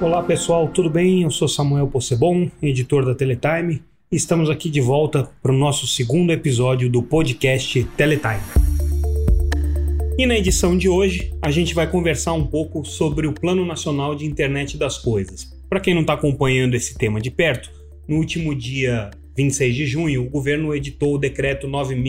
Olá pessoal, tudo bem? Eu sou Samuel Possebon, editor da Teletime, e estamos aqui de volta para o nosso segundo episódio do podcast Teletime. E na edição de hoje, a gente vai conversar um pouco sobre o Plano Nacional de Internet das Coisas. Para quem não está acompanhando esse tema de perto, no último dia 26 de junho, o governo editou o Decreto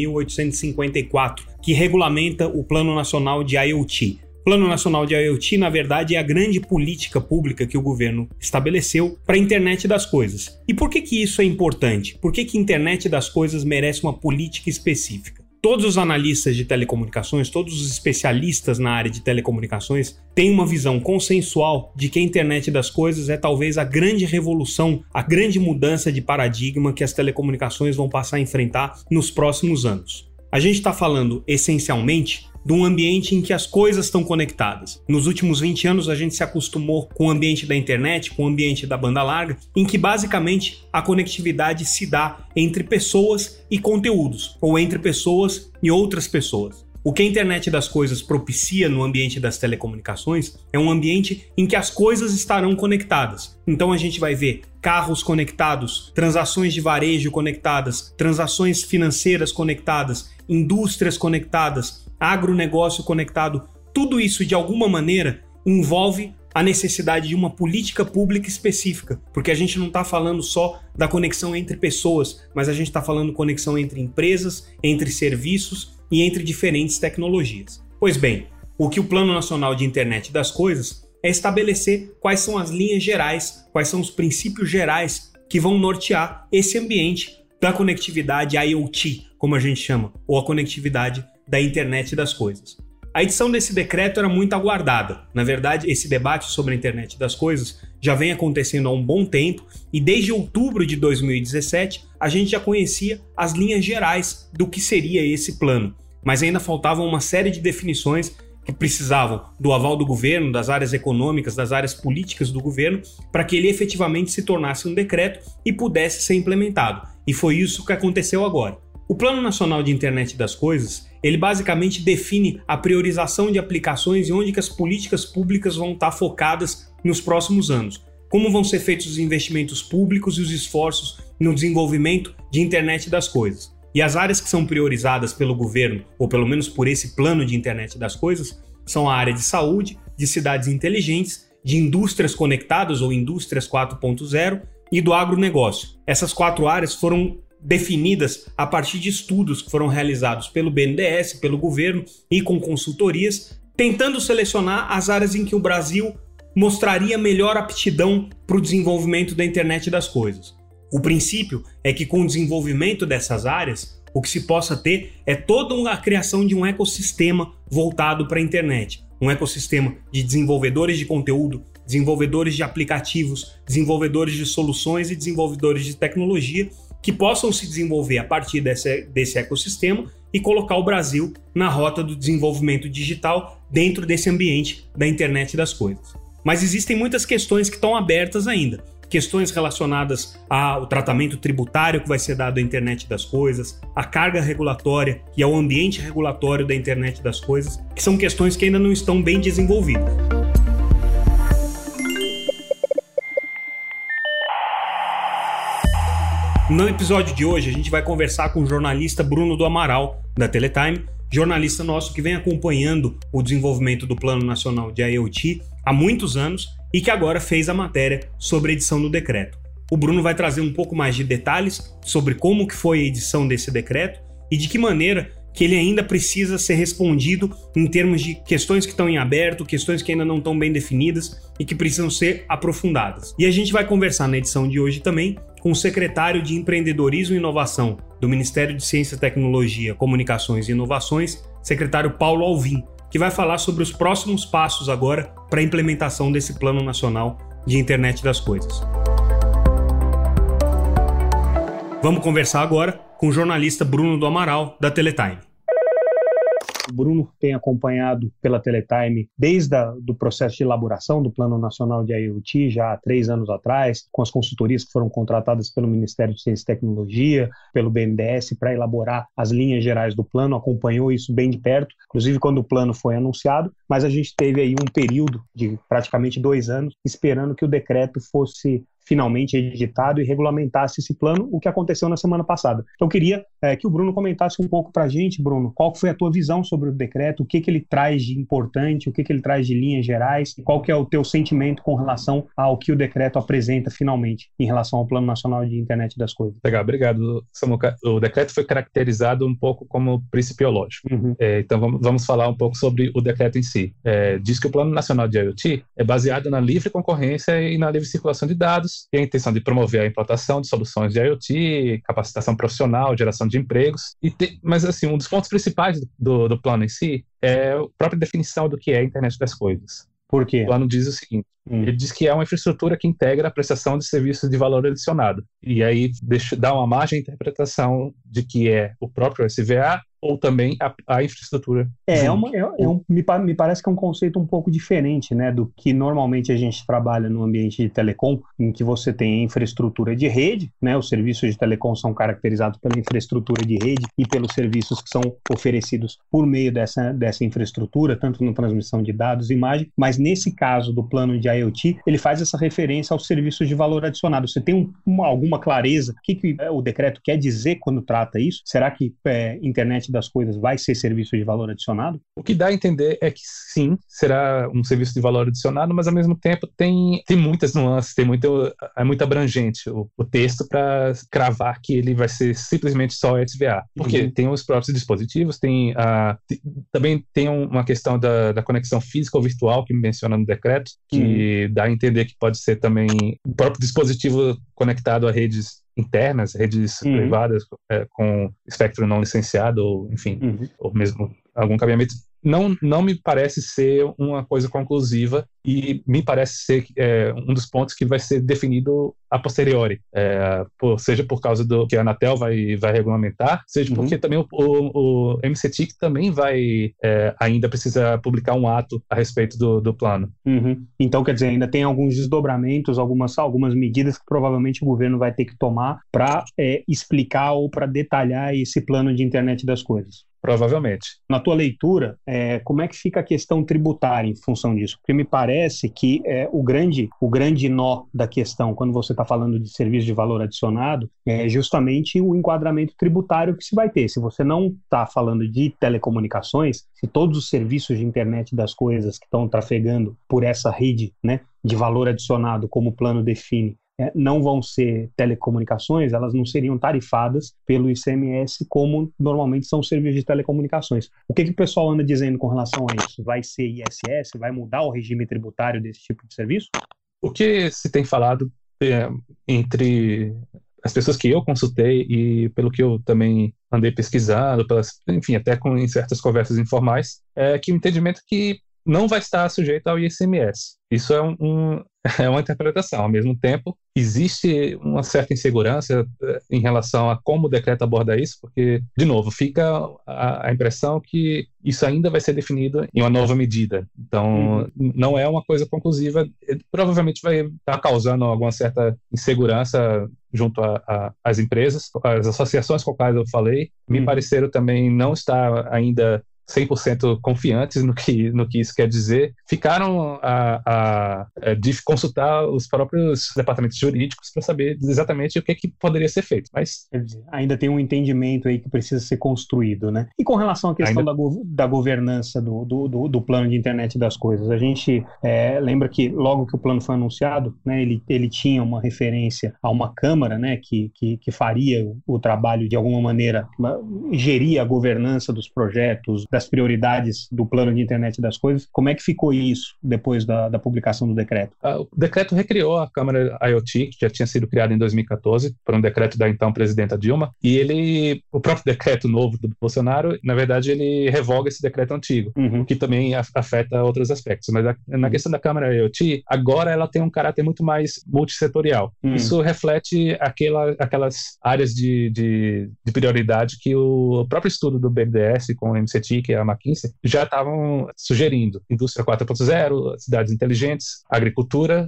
9.854, que regulamenta o Plano Nacional de IoT. O Plano Nacional de IoT, na verdade, é a grande política pública que o governo estabeleceu para a internet das coisas. E por que isso é importante? Por que a internet das coisas merece uma política específica? Todos os analistas de telecomunicações, todos os especialistas na área de telecomunicações têm uma visão consensual de que a internet das coisas é talvez a grande revolução, a grande mudança de paradigma que as telecomunicações vão passar a enfrentar nos próximos anos. A gente está falando, essencialmente, de um ambiente em que as coisas estão conectadas. Nos últimos 20 anos a gente se acostumou com o ambiente da internet, com o ambiente da banda larga, em que basicamente a conectividade se dá entre pessoas e conteúdos, ou entre pessoas e outras pessoas. O que a internet das coisas propicia no ambiente das telecomunicações é um ambiente em que as coisas estarão conectadas. Então a gente vai ver carros conectados, transações de varejo conectadas, transações financeiras conectadas, indústrias conectadas, agronegócio conectado. Tudo isso, de alguma maneira, envolve a necessidade de uma política pública específica, porque a gente não está falando só da conexão entre pessoas, mas a gente está falando conexão entre empresas, entre serviços e entre diferentes tecnologias. Pois bem, o que o Plano Nacional de Internet das Coisas é estabelecer quais são as linhas gerais, quais são os princípios gerais que vão nortear esse ambiente da conectividade IoT, como a gente chama, ou a conectividade da internet das coisas. A edição desse decreto era muito aguardada. Na verdade, esse debate sobre a internet das coisas já vem acontecendo há um bom tempo e desde outubro de 2017 a gente já conhecia as linhas gerais do que seria esse plano, mas ainda faltavam uma série de definições que precisavam do aval do governo, das áreas econômicas, das áreas políticas do governo, para que ele efetivamente se tornasse um decreto e pudesse ser implementado. E foi isso que aconteceu agora. O Plano Nacional de Internet das Coisas, ele basicamente define a priorização de aplicações e onde que as políticas públicas vão estar focadas nos próximos anos. Como vão ser feitos os investimentos públicos e os esforços no desenvolvimento de internet das coisas. E as áreas que são priorizadas pelo governo, ou pelo menos por esse plano de internet das coisas, são a área de saúde, de cidades inteligentes, de indústrias conectadas ou indústrias 4.0 e do agronegócio. Essas 4 áreas foram definidas a partir de estudos que foram realizados pelo BNDES, pelo governo e com consultorias, tentando selecionar as áreas em que o Brasil mostraria melhor aptidão para o desenvolvimento da internet das coisas. O princípio é que com o desenvolvimento dessas áreas, o que se possa ter é toda a criação de um ecossistema voltado para a internet. Um ecossistema de desenvolvedores de conteúdo, desenvolvedores de aplicativos, desenvolvedores de soluções e desenvolvedores de tecnologia que possam se desenvolver a partir desse ecossistema e colocar o Brasil na rota do desenvolvimento digital dentro desse ambiente da internet das coisas. Mas existem muitas questões que estão abertas ainda. Questões relacionadas ao tratamento tributário que vai ser dado à internet das coisas, a carga regulatória e ao ambiente regulatório da internet das coisas, que são questões que ainda não estão bem desenvolvidas. No episódio de hoje, a gente vai conversar com o jornalista Bruno do Amaral, da Teletime, jornalista nosso que vem acompanhando o desenvolvimento do Plano Nacional de IoT há muitos anos e que agora fez a matéria sobre a edição do decreto. O Bruno vai trazer um pouco mais de detalhes sobre como que foi a edição desse decreto e de que maneira que ele ainda precisa ser respondido em termos de questões que estão em aberto, questões que ainda não estão bem definidas e que precisam ser aprofundadas. E a gente vai conversar na edição de hoje também com o secretário de Empreendedorismo e Inovação do Ministério de Ciência, Tecnologia, Comunicações e Inovações, secretário Paulo Alvim, que vai falar sobre os próximos passos agora para a implementação desse Plano Nacional de Internet das Coisas. Vamos conversar agora com o jornalista Bruno do Amaral, da Teletime. O Bruno tem acompanhado pela Teletime desde o processo de elaboração do Plano Nacional de IoT, já há 3 anos atrás, com as consultorias que foram contratadas pelo Ministério de Ciência e Tecnologia, pelo BNDES, para elaborar as linhas gerais do plano, acompanhou isso bem de perto, inclusive quando o plano foi anunciado, mas a gente teve aí um período de praticamente 2 anos esperando que o decreto fosse finalmente editado e regulamentasse esse plano, o que aconteceu na semana passada. Então, eu queria que o Bruno comentasse um pouco para a gente, Bruno, qual foi a tua visão sobre o decreto, o que ele traz de importante, o que ele traz de linhas gerais, qual que é o teu sentimento com relação ao que o decreto apresenta finalmente em relação ao Plano Nacional de Internet das Coisas. Legal, obrigado, Samuca. O decreto foi caracterizado um pouco como principiológico. Então, vamos falar um pouco sobre o decreto em si. Diz que o Plano Nacional de IoT é baseado na livre concorrência e na livre circulação de dados, tem a intenção de promover a implantação de soluções de IoT, capacitação profissional, geração de empregos. Mas, assim, um dos pontos principais do plano em si é a própria definição do que é a internet das coisas. Por quê? O plano diz o seguinte, ele diz que é uma infraestrutura que integra a prestação de serviços de valor adicionado. E aí dá uma margem de interpretação de que é o próprio SVA ou também a infraestrutura. Me parece que é um conceito um pouco diferente, né, do que normalmente a gente trabalha no ambiente de telecom, em que você tem a infraestrutura de rede, né, os serviços de telecom são caracterizados pela infraestrutura de rede e pelos serviços que são oferecidos por meio dessa infraestrutura, tanto na transmissão de dados e imagem, mas nesse caso do plano de IoT, ele faz essa referência aos serviços de valor adicionado. Você tem alguma clareza? O que o decreto quer dizer quando trata isso? Será que internet das coisas vai ser serviço de valor adicionado? O que dá a entender é que sim, será um serviço de valor adicionado, mas ao mesmo tempo tem muitas nuances, é muito abrangente o texto para cravar que ele vai ser simplesmente só SVA. Porque tem os próprios dispositivos, também tem uma questão da conexão física ou virtual que menciona no decreto, que dá a entender que pode ser também o próprio dispositivo conectado a redes internas, redes privadas com espectro não licenciado, ou enfim, ou mesmo algum cabeamento. Não me parece ser uma coisa conclusiva e me parece ser um dos pontos que vai ser definido a posteriori, seja por causa do que a Anatel vai regulamentar, seja porque também o MCTIC também vai ainda precisa publicar um ato a respeito do plano. Então, quer dizer, ainda tem alguns desdobramentos, algumas medidas que provavelmente o governo vai ter que tomar para explicar ou para detalhar esse plano de internet das coisas. Provavelmente. Na tua leitura, como é que fica a questão tributária em função disso? Porque me parece que o grande nó da questão, quando você está falando de serviço de valor adicionado, é justamente o enquadramento tributário que se vai ter. Se você não está falando de telecomunicações, se todos os serviços de internet das coisas que estão trafegando por essa rede, né, de valor adicionado, como o plano define, não vão ser telecomunicações, elas não seriam tarifadas pelo ICMS como normalmente são os serviços de telecomunicações. O que o pessoal anda dizendo com relação a isso? Vai ser ISS? Vai mudar o regime tributário desse tipo de serviço? O que se tem falado entre as pessoas que eu consultei e pelo que eu também andei pesquisando, enfim, até em certas conversas informais, é que o entendimento que não vai estar sujeito ao ICMS. Isso é uma interpretação. Ao mesmo tempo, existe uma certa insegurança em relação a como o decreto aborda isso, porque, de novo, fica a impressão que isso ainda vai ser definido em uma nova medida. Então, não é uma coisa conclusiva. Provavelmente vai estar causando alguma certa insegurança junto às empresas. As associações com as quais eu falei me pareceram também não estar ainda 100% confiantes no que isso quer dizer, ficaram de consultar os próprios departamentos jurídicos para saber exatamente o que poderia ser feito. Mas quer dizer, ainda tem um entendimento aí que precisa ser construído, né? E com relação à questão da governança do plano de internet das coisas, a gente lembra que logo que o plano foi anunciado, né, ele tinha uma referência a uma Câmara, né, que faria o trabalho de alguma maneira, geria a governança dos projetos, das prioridades do plano de internet das coisas. Como é que ficou isso depois da publicação do decreto? O decreto recriou a Câmara IoT, que já tinha sido criada em 2014, por um decreto da então presidenta Dilma, e o próprio decreto novo do Bolsonaro, na verdade, ele revoga esse decreto antigo, o que também afeta outros aspectos. Mas na questão da Câmara IoT, agora ela tem um caráter muito mais multissetorial. Isso reflete aquelas áreas de prioridade que o próprio estudo do BNDES com o MCTIC que é a McKinsey, já estavam sugerindo indústria 4.0, cidades inteligentes, agricultura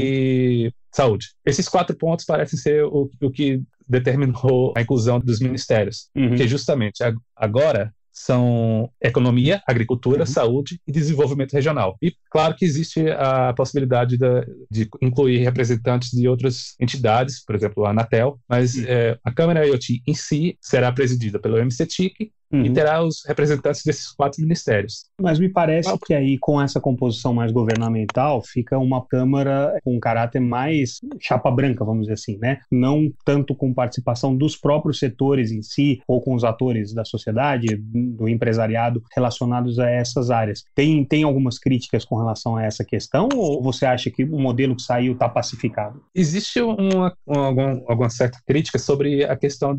e saúde. Esses 4 pontos parecem ser o que determinou a inclusão dos ministérios, que justamente agora são economia, agricultura, saúde e desenvolvimento regional. E claro que existe a possibilidade de incluir representantes de outras entidades, por exemplo, a Anatel, mas a Câmara IoT em si será presidida pelo MCTIC e terá os representantes desses 4 ministérios. Mas me parece que aí, com essa composição mais governamental, fica uma Câmara com um caráter mais chapa branca, vamos dizer assim, né? Não tanto com participação dos próprios setores em si, ou com os atores da sociedade, do empresariado, relacionados a essas áreas. Tem algumas críticas com relação a essa questão, ou você acha que o modelo que saiu está pacificado? Existe alguma certa crítica sobre a questão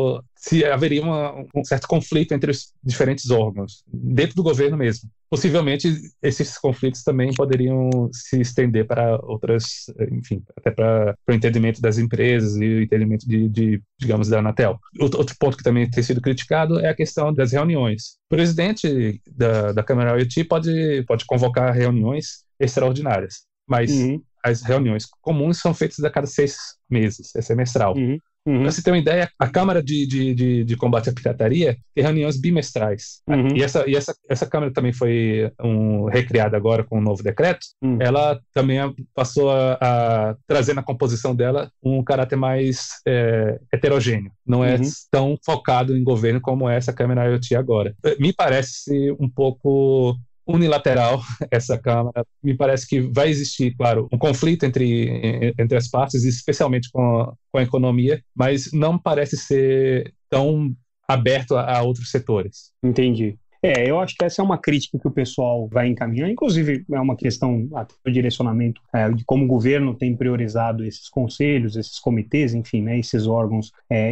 se haveria um certo conflito entre os diferentes órgãos, dentro do governo mesmo. Possivelmente, esses conflitos também poderiam se estender para outras, enfim, até para o entendimento das empresas e o entendimento digamos, da Anatel. Outro ponto que também tem sido criticado é a questão das reuniões. O presidente da Câmara IoT pode convocar reuniões extraordinárias, mas as reuniões comuns são feitas a cada 6 meses, é semestral. Para você ter uma ideia, a Câmara de Combate à Pirataria tem reuniões bimestrais. E essa Câmara também foi recriada agora com um novo decreto. Ela também passou a trazer na composição dela um caráter mais heterogêneo. Não é tão focado em governo como é essa Câmara IoT agora. Me parece um pouco unilateral essa Câmara. Me parece que vai existir, claro, um conflito entre as partes, especialmente com a economia, mas não parece ser tão aberto a outros setores. Entendi. Eu acho que essa é uma crítica que o pessoal vai encaminhar, inclusive é uma questão até do direcionamento de como o governo tem priorizado esses conselhos, esses comitês, enfim, né, esses órgãos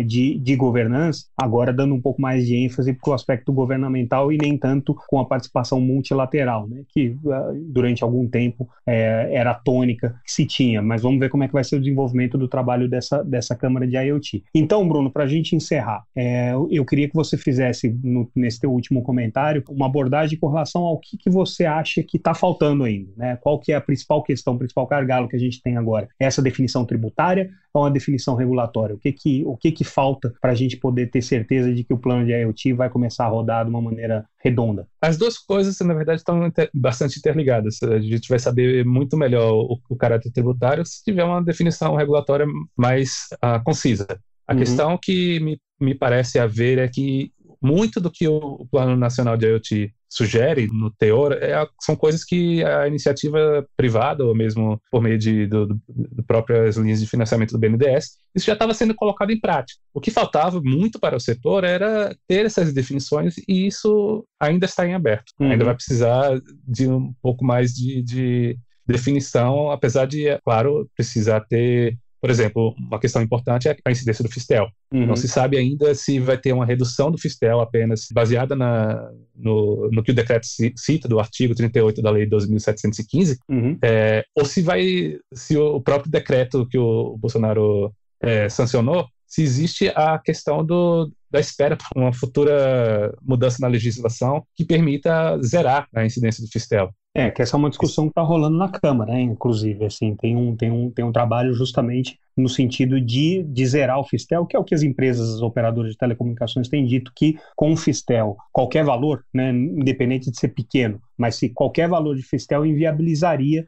de governança, agora dando um pouco mais de ênfase para o aspecto governamental e nem tanto com a participação multilateral, né, que durante algum tempo era a tônica que se tinha, mas vamos ver como é que vai ser o desenvolvimento do trabalho dessa Câmara de IoT. Então, Bruno, para a gente encerrar, eu queria que você fizesse, nesse teu último comentário, uma abordagem com relação ao que você acha que está faltando ainda, né? Qual que é a principal questão, o principal gargalo que a gente tem agora? É essa definição tributária ou uma definição regulatória? O que falta para a gente poder ter certeza de que o plano de IoT vai começar a rodar de uma maneira redonda? As duas coisas, na verdade, estão bastante interligadas. A gente vai saber muito melhor o caráter tributário se tiver uma definição regulatória mais concisa. A questão que me parece haver é que muito do que o Plano Nacional de IoT sugere no teor são coisas que a iniciativa privada, ou mesmo por meio de próprias linhas de financiamento do BNDES, isso já estava sendo colocado em prática. O que faltava muito para o setor era ter essas definições, e isso ainda está em aberto. Ainda vai precisar de um pouco mais de definição, apesar de, é claro, precisar ter. Por exemplo, uma questão importante é a incidência do Fistel. Não se sabe ainda se vai ter uma redução do Fistel apenas baseada no que o decreto cita, do artigo 38 da Lei 2.715, ou se o próprio decreto que o Bolsonaro sancionou, se existe a questão da espera para uma futura mudança na legislação que permita zerar a incidência do Fistel. Que essa é uma discussão que está rolando na Câmara, né? Inclusive, assim, tem um trabalho justamente no sentido de zerar o Fistel, que é o que as empresas, os operadores de telecomunicações têm dito, que com o Fistel, qualquer valor, né, independente de ser pequeno, mas se qualquer valor de Fistel inviabilizaria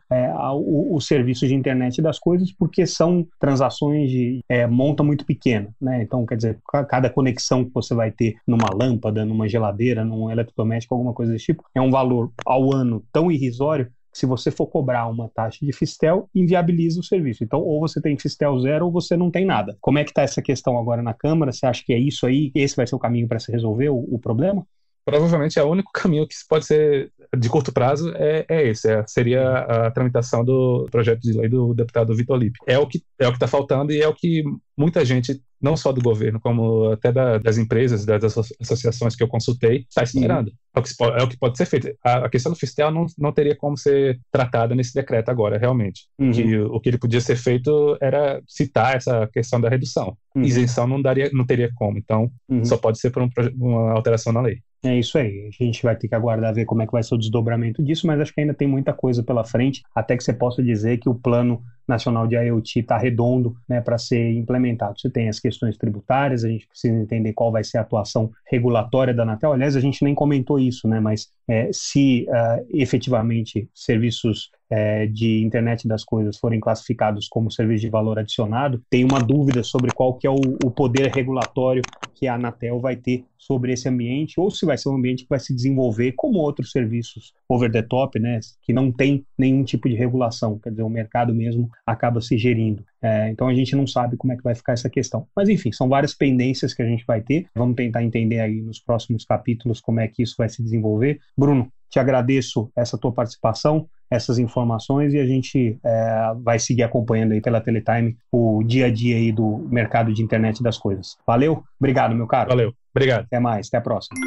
o serviço de internet das coisas, porque são transações de monta muito pequena, né? Então, quer dizer, cada conexão que você vai ter numa lâmpada, numa geladeira, num eletrodoméstico, alguma coisa desse tipo, é um valor ao ano tão irrisório que, se você for cobrar uma taxa de Fistel, inviabiliza o serviço. Então, ou você tem Fistel zero ou você não tem nada. Como é que está essa questão agora na Câmara? Você acha que é isso aí? Esse vai ser o caminho para se resolver o problema? Provavelmente é o único caminho que pode ser de curto prazo seria a tramitação do projeto de lei do deputado Vitor Lippe. É o que está faltando, e é o que muita gente, não só do governo, como até das empresas, das associações que eu consultei, está esperando. É o que pode ser feito. A questão do Fistel não teria como ser tratada nesse decreto agora, realmente. O que ele podia ser feito era citar essa questão da redução. Isenção não teria como, então só pode ser por uma alteração na lei. É isso aí, a gente vai ter que aguardar ver como é que vai ser o desdobramento disso, mas acho que ainda tem muita coisa pela frente, até que você possa dizer que o Plano Nacional de IoT está redondo, né, para ser implementado. Você tem as questões tributárias, a gente precisa entender qual vai ser a atuação regulatória da Anatel. Aliás, a gente nem comentou isso, né, mas se efetivamente serviços de internet das coisas forem classificados como serviço de valor adicionado, tem uma dúvida sobre qual que é o poder regulatório que a Anatel vai ter sobre esse ambiente, ou se vai ser um ambiente que vai se desenvolver como outros serviços over the top, né, que não tem nenhum tipo de regulação, quer dizer, o mercado mesmo acaba se gerindo. Então a gente não sabe como é que vai ficar essa questão. Mas enfim, são várias pendências que a gente vai ter, vamos tentar entender aí nos próximos capítulos como é que isso vai se desenvolver. Bruno, te agradeço essa tua participação, essas informações, e a gente vai seguir acompanhando aí pela Teletime o dia a dia aí do mercado de internet das coisas. Valeu? Obrigado, meu caro. Valeu, obrigado. Até mais, até a próxima.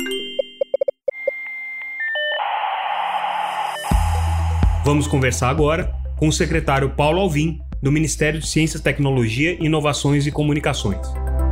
Vamos conversar agora com o secretário Paulo Alvim, do Ministério de Ciência, Tecnologia, Inovações e Comunicações.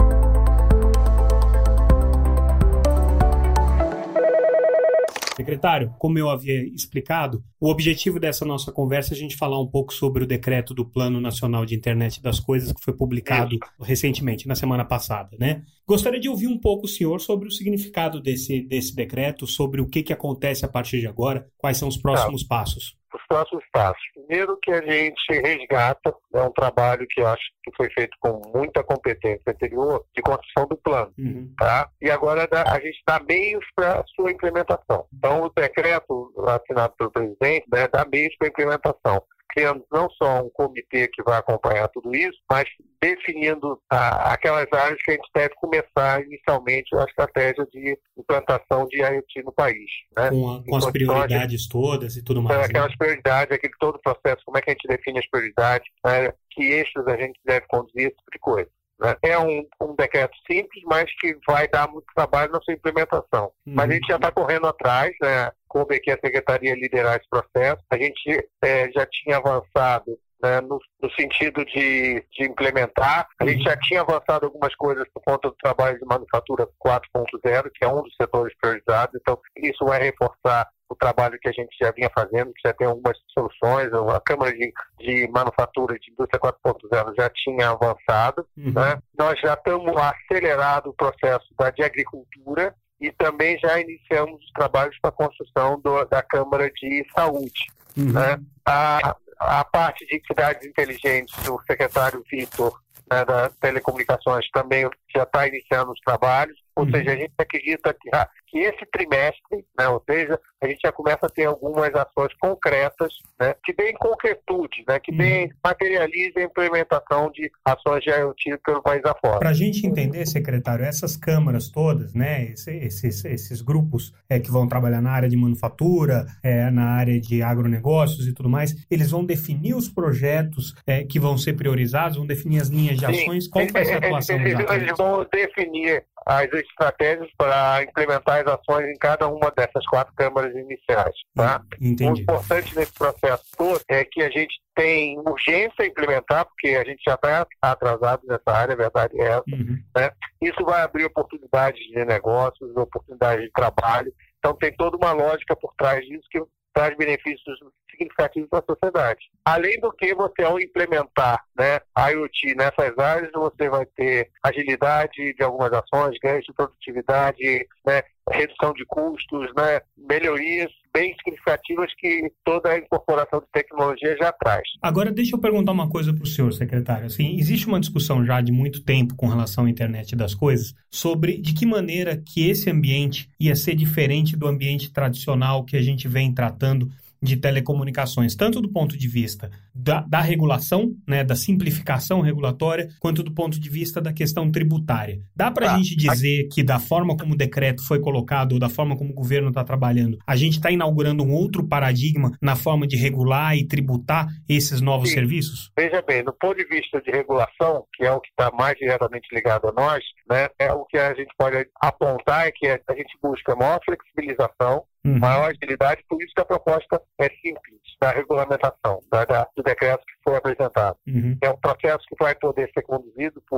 Secretário, como eu havia explicado, o objetivo dessa nossa conversa é a gente falar um pouco sobre o decreto do Plano Nacional de Internet das Coisas que foi publicado recentemente, na semana passada, né? Gostaria de ouvir um pouco o senhor sobre o significado desse decreto, sobre o que acontece a partir de agora, quais são os próximos passos. Os próximos passos. Primeiro, que a gente resgata, é um trabalho que eu acho que foi feito com muita competência anterior de construção do plano, tá? E agora a gente dá meios para a sua implementação. Então, o decreto assinado pelo presidente, né, dá meios para a implementação, criando não só um comitê que vai acompanhar tudo isso, mas definindo aquelas áreas que a gente deve começar inicialmente a estratégia de implantação de IoT no país. Né? Com as prioridades todas e tudo mais. Aquelas prioridades, todo o processo, como é que a gente define as prioridades, né? Que eixos a gente deve conduzir, esse tipo de coisa. Né? É um decreto simples, mas que vai dar muito trabalho na sua implementação. Mas a gente já está correndo atrás, né? Coube aqui a Secretaria liderar esse processo. A gente já tinha avançado, né, no sentido de implementar. A gente já tinha avançado algumas coisas por conta do trabalho de manufatura 4.0, que é um dos setores priorizados. Então, isso vai reforçar o trabalho que a gente já vinha fazendo, que já tem algumas soluções. A Câmara de Manufatura de Indústria 4.0 já tinha avançado. Né? Nós já estamos acelerando o processo de agricultura e também já iniciamos os trabalhos para a construção da Câmara de Saúde. Né? A parte de cidades inteligentes, o secretário Vitor, né, das Telecomunicações, também já está iniciando os trabalhos. Ou seja, a gente acredita que esse trimestre, né, ou seja, a gente já começa a ter algumas ações concretas, né, que deem concretude, né, que materializem a implementação de ações de IoT pelo país afora. Para a gente entender, secretário, essas câmaras todas, né, esses grupos que vão trabalhar na área de manufatura, na área de agronegócios e tudo mais, eles vão definir os projetos que vão ser priorizados, vão definir as linhas de ações. Qual vai ser a atuação? Eles vão definir as estratégias para implementar as ações em cada uma dessas 4 câmaras iniciais. Tá? Entendi. O importante nesse processo todo é que a gente tem urgência em implementar, porque a gente já está atrasado nessa área, a verdade é essa. Né? Isso vai abrir oportunidades de negócios, oportunidades de trabalho. Então tem toda uma lógica por trás disso que traz benefícios significativos para a sociedade. Além do que, você, ao implementar, né, IoT nessas áreas, você vai ter agilidade de algumas ações, ganhos de produtividade, né, redução de custos, né, melhorias bem significativas que toda a incorporação de tecnologia já traz. Agora, deixa eu perguntar uma coisa para o senhor, secretário. Assim, existe uma discussão já de muito tempo com relação à internet das coisas sobre de que maneira que esse ambiente ia ser diferente do ambiente tradicional que a gente vem tratando de telecomunicações, tanto do ponto de vista da regulação, né, da simplificação regulatória, quanto do ponto de vista da questão tributária. Dá para a gente dizer que da forma como o decreto foi colocado, ou da forma como o governo está trabalhando, a gente está inaugurando um outro paradigma na forma de regular e tributar esses novos serviços? Veja bem, do ponto de vista de regulação, que é o que está mais diretamente ligado a nós, né, é o que a gente pode apontar é que a gente busca maior flexibilização, maior agilidade, por isso que a proposta é simples, da regulamentação, do decreto que foi apresentado. É um processo que vai poder ser conduzido por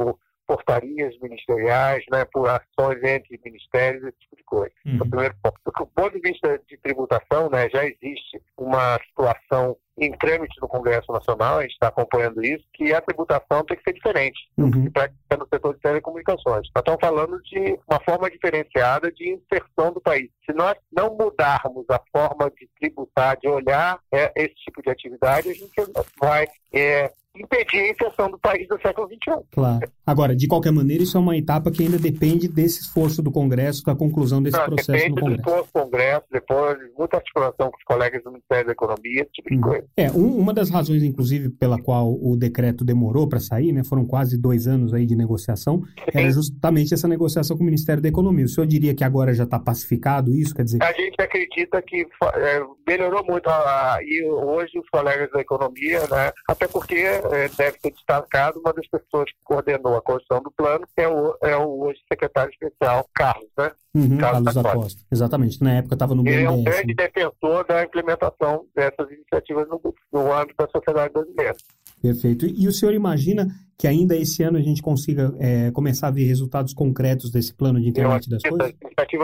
portarias ministeriais, né, por ações entre ministérios, esse tipo de coisa. O primeiro ponto. Do ponto de vista de tributação, né, já existe uma situação em trâmite no Congresso Nacional, a gente está acompanhando isso, que a tributação tem que ser diferente do que se pratica no setor de telecomunicações. Nós estamos falando de uma forma diferenciada de inserção do país. Se nós não mudarmos a forma de tributar, de olhar esse tipo de atividade, a gente vai impedir a inserção do país do século XXI. Claro. Agora, de qualquer maneira, isso é uma etapa que ainda depende desse esforço do Congresso, da conclusão desse processo no Congresso. Depende do esforço do Congresso, depois de muita articulação com os colegas do Ministério da Economia, esse tipo de coisa. Uma das razões, inclusive, pela qual o decreto demorou para sair, né, foram quase 2 anos aí de negociação, era justamente essa negociação com o Ministério da Economia. O senhor diria que agora já está pacificado isso? Quer dizer... A gente acredita que melhorou muito e hoje os colegas da Economia, né, até porque deve ser destacado uma das pessoas que coordenou a construção do plano, que é o hoje secretário especial, Carlos, né? Carlos da Costa. Exatamente. Na época estava no BNDES. Ele é um grande defensor da implementação dessas iniciativas no âmbito da sociedade brasileira. Perfeito. E o senhor imagina que ainda esse ano a gente consiga começar a ver resultados concretos desse plano de internet das coisas?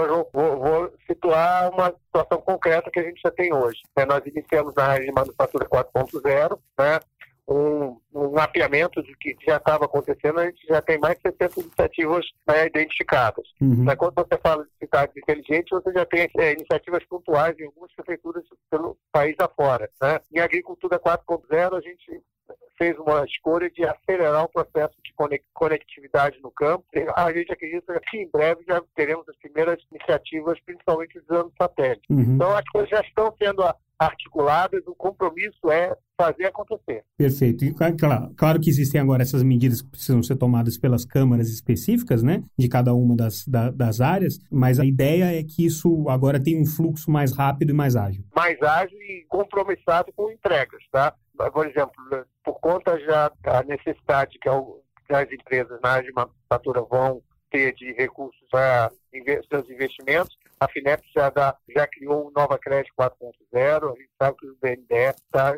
Vou situar uma situação concreta que a gente já tem hoje. Nós iniciamos na área de manufatura 4.0, né? Um mapeamento do que já estava acontecendo, a gente já tem mais de 60 iniciativas, né, identificadas. Quando você fala de cidades inteligentes, você já tem iniciativas pontuais em algumas prefeituras pelo país afora. Né? Em agricultura 4.0, a gente fez uma escolha de acelerar o processo de conectividade no campo. A gente acredita que em breve já teremos as primeiras iniciativas, principalmente usando satélite. Então, as coisas já estão sendo articuladas, o compromisso é fazer acontecer. Perfeito. E claro que existem agora essas medidas que precisam ser tomadas pelas câmaras específicas, né, de cada uma das áreas, mas a ideia é que isso agora tem um fluxo mais rápido e mais ágil. Mais ágil e compromissado com entregas, tá? Por exemplo, por conta já da necessidade que as empresas na área de manufatura vão ter de recursos para seus investimentos, a FINEP já criou o Nova Crédito 4.0, a gente sabe que o BNDES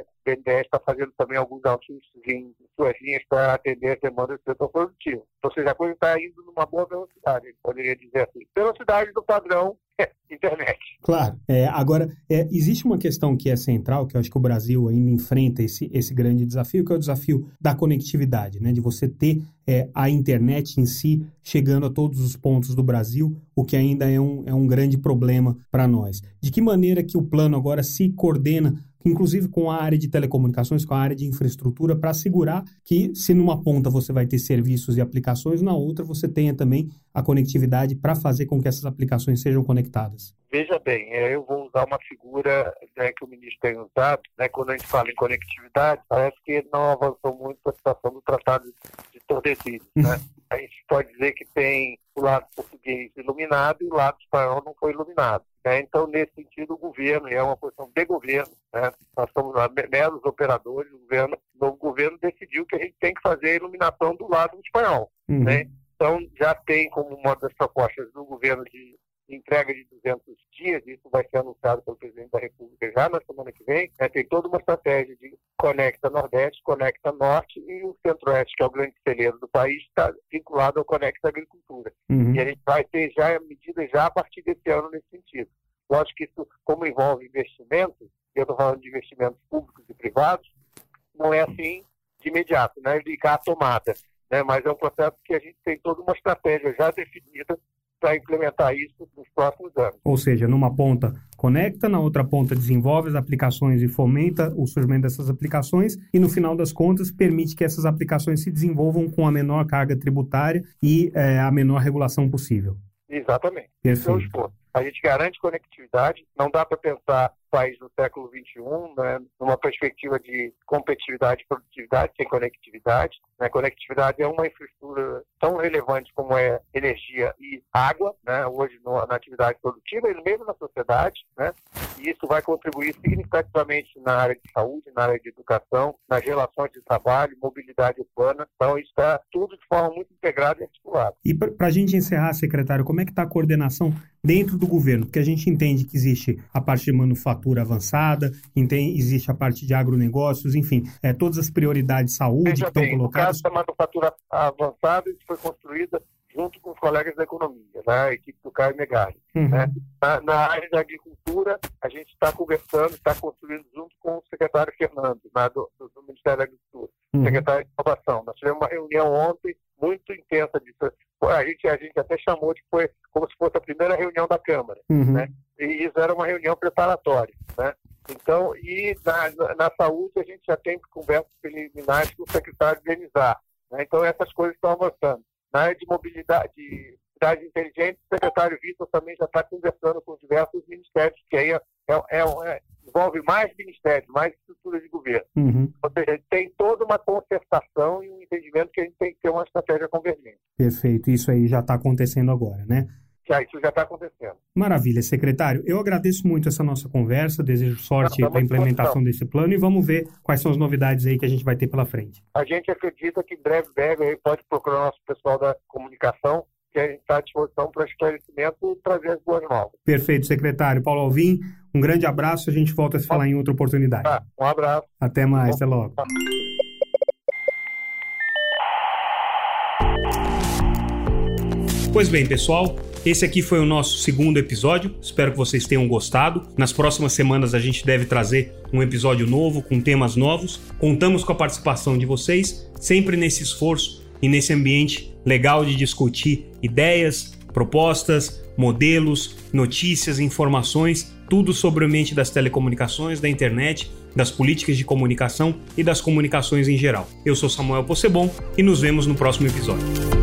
está fazendo também alguns ajustes em suas linhas para atender as demandas do setor produtivo. Ou seja, a coisa está indo numa boa velocidade, a gente poderia dizer assim. Velocidade do padrão internet. Claro. Agora, existe uma questão que é central, que eu acho que o Brasil ainda enfrenta esse grande desafio, que é o desafio da conectividade, né? De você ter a internet em si chegando a todos os pontos do Brasil, o que ainda é um grande problema para nós. De que maneira que o plano agora se coordena, inclusive com a área de telecomunicações, com a área de infraestrutura, para assegurar que, se numa ponta você vai ter serviços e aplicações, na outra você tenha também a conectividade para fazer com que essas aplicações sejam conectadas? Veja bem, eu vou usar uma figura, né, que o ministro tem usado, né, quando a gente fala em conectividade, parece que ele não avançou muito com a situação do Tratado de Tordesilhas, né? A gente pode dizer que tem o lado português iluminado e o lado espanhol não foi iluminado. Né? Então, nesse sentido, o governo, é uma posição de governo, né? Nós somos meros operadores, o governo decidiu que a gente tem que fazer a iluminação do lado espanhol. Né? Então, já tem como uma das propostas do governo de entrega de 200 dias, isso vai ser anunciado pelo presidente da República já na semana que vem, tem toda uma estratégia de Conecta Nordeste, Conecta Norte e o Centro-Oeste, que é o grande celeiro do país, está vinculado ao Conecta Agricultura. E a gente vai ter já medidas já a partir desse ano nesse sentido. Lógico que isso, como envolve investimentos, eu estou falando de investimentos públicos e privados, não é assim de imediato, né? Ligar a tomada, né? Mas é um processo que a gente tem toda uma estratégia já definida para implementar isso nos próximos anos. Ou seja, numa ponta conecta, na outra ponta desenvolve as aplicações e fomenta o surgimento dessas aplicações e, no final das contas, permite que essas aplicações se desenvolvam com a menor carga tributária e a menor regulação possível. Exatamente. Perfeito. A gente garante conectividade, não dá para pensar o país no século XXI, né, numa perspectiva de competitividade e produtividade sem conectividade. Né? Conectividade é uma infraestrutura tão relevante como é energia e água, né, hoje na atividade produtiva e mesmo na sociedade, né, e isso vai contribuir significativamente na área de saúde, na área de educação, nas relações de trabalho, mobilidade urbana. Então, isso está tudo de forma muito integrada e articulada. E para a gente encerrar, secretário, como é que está a coordenação dentro do governo? Porque a gente entende que existe a parte de manufatura avançada, existe a parte de agronegócios, enfim, todas as prioridades de saúde que estão colocadas. No caso da manufatura avançada, isso foi construída junto com os colegas da economia, né? A equipe do Caio Megali. Né? Na área da agricultura, a gente está conversando, está construindo junto com o secretário Fernando, do Ministério da Agricultura, secretário de Inovação. Nós tivemos uma reunião ontem muito intensa disso. A gente até chamou de que foi como se fosse a primeira reunião da Câmara, né? E isso era uma reunião preparatória, né? Então, e na saúde a gente já tem conversas preliminares com o secretário Denizar, né? Então essas coisas estão avançando. Na área de mobilidade, de cidade inteligente, o secretário Vitor também já está conversando com diversos ministérios, que aí envolve mais ministérios, mais estruturas de governo. Ou seja, tem toda uma concertação e um entendimento que a gente tem que ter uma estratégia convergente. Perfeito, isso aí já está acontecendo agora, né? Isso já está acontecendo. Maravilha, secretário. Eu agradeço muito essa nossa conversa, desejo sorte para a implementação desse plano e vamos ver quais são as novidades aí que a gente vai ter pela frente. A gente acredita que em breve aí pode procurar o nosso pessoal da comunicação, que a gente está à disposição para esclarecimento e trazer as boas novas. Perfeito, secretário. Paulo Alvim, um grande abraço, a gente volta a se falar em outra oportunidade. Um abraço. Até mais, até logo. Pois bem, pessoal, esse aqui foi o nosso segundo episódio, espero que vocês tenham gostado. Nas próximas semanas a gente deve trazer um episódio novo, com temas novos. Contamos com a participação de vocês, sempre nesse esforço e nesse ambiente legal de discutir ideias, propostas, modelos, notícias, informações, tudo sobre o ambiente das telecomunicações, da internet, das políticas de comunicação e das comunicações em geral. Eu sou Samuel Possebon e nos vemos no próximo episódio.